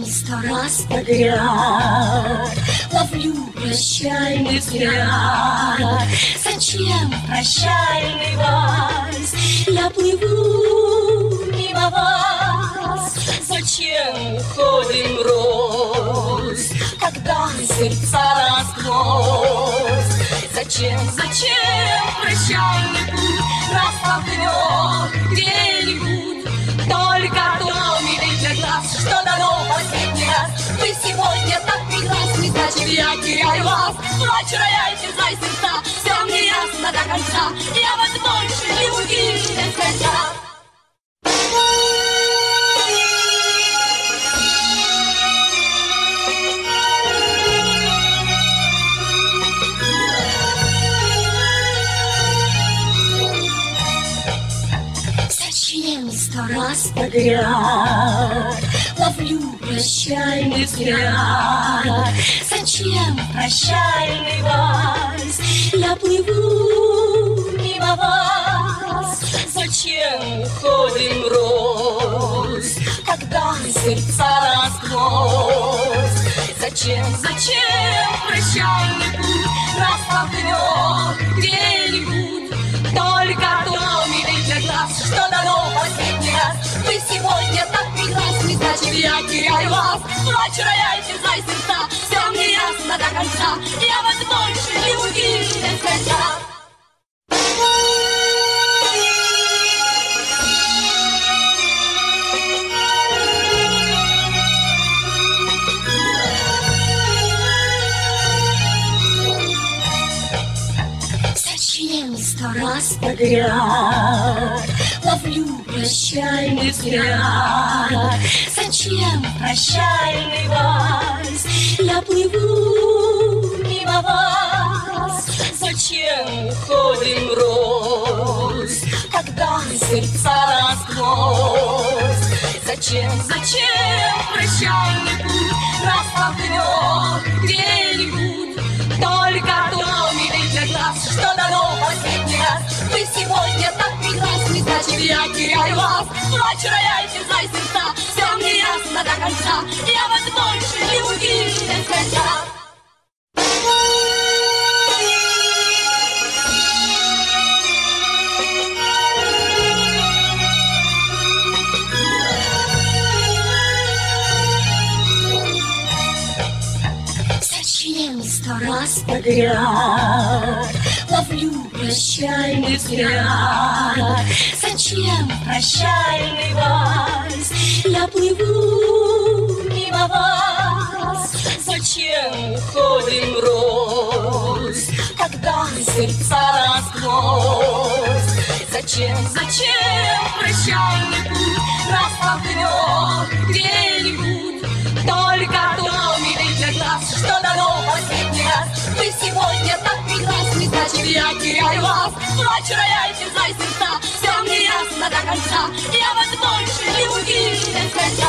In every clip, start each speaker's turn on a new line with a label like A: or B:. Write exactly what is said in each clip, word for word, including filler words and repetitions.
A: Зачем сто раз подряд ловлю прощальный взгляд? Зачем прощальный вальс? Я плыву мимо вас. Зачем уходим врозь, когда сердца насквозь? Зачем, зачем прощальный путь нас толкнет где-нибудь? Только то милый для глаз, что дано последний раз. Вы сегодня так прекрасны, значит я теряю вас. Ночь рояль, терзай сердца, все мне ясно до конца. Я вас больше не увижу до конца. Зачем сто раз подряд ловлю прощальный взгляд? Зачем прощальный вальс? Я плыву мимо вас. Зачем уходим врозь, когда сердца насквозь? Зачем, зачем прощальный путь нас толкнет где-нибудь? Только то милый для глаз, что дано последний раз. Вы сегодня так прекрасны, значит я теряю вас. Ночь рояль, терзай сердца, все мне ясно до конца. Я вас больше не увижу до конца. Зачем сто раз подряд ловлю прощальный взгляд? Зачем прощальный вальс? Я плыву мимо вас. Зачем уходим врозь, когда сердца насквозь? Зачем, зачем прощальный путь нас толкнет где-нибудь? Только то милый для глаз, что дано последний раз. Вы сегодня так прекрасны, значит я теряю вас. Ночь рояль, терзай сердца, все мне ясно до конца. Я вас больше не увижу до конца. Зачем сто раз подряд ловлю прощальный взгляд? Зачем прощальный вальс? Я плыву мимо вас. Зачем уходим врозь, когда сердца насквозь? Зачем, зачем прощальный путь нас толкнет где-нибудь? Только то милый для глаз, что дано последний раз. Вы сегодня так прекрасны, значит я теряю вас. Ночь рояль, терзай сердца, все мне ясно до конца. Я вас больше не увижу до конца.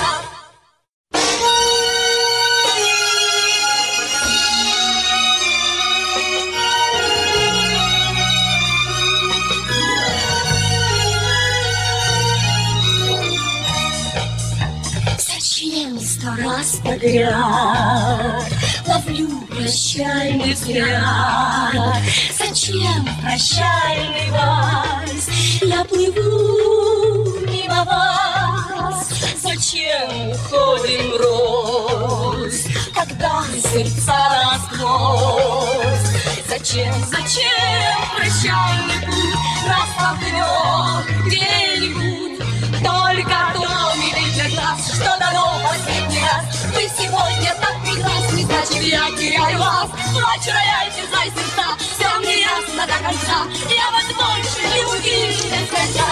A: Зачем сто раз подряд ловлю прощальный взгляд? Зачем прощальный вальс? Я плыву мимо вас. Зачем уходим врозь, когда сердца насквозь? Зачем, зачем прощальный путь нас толкнет где-нибудь? Только то милый для глаз, что дано последний раз. Вы сегодня так прекрасны, значит я теряю вас. Ночь рояль, терзай сердца, все мне ясно до конца. Я вас больше не увижу до конца.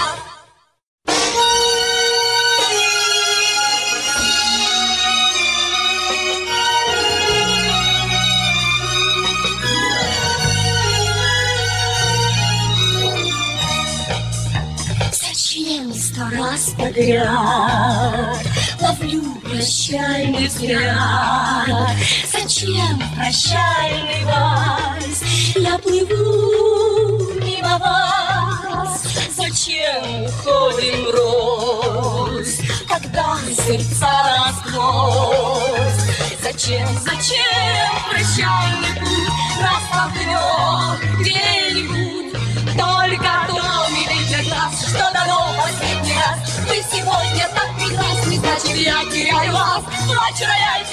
A: Зачем сто раз подряд ловлю прощальный взгляд? Зачем прощальный вальс? Я плыву мимо вас. Зачем уходим врозь, когда сердца насквозь? слез. Зачем, зачем прощальный путь нас поведет где-нибудь? Только то, милый для глаз, что дано последний раз. Вы сегодня так прекрасны, значит, я теряю вас. Ночь рояль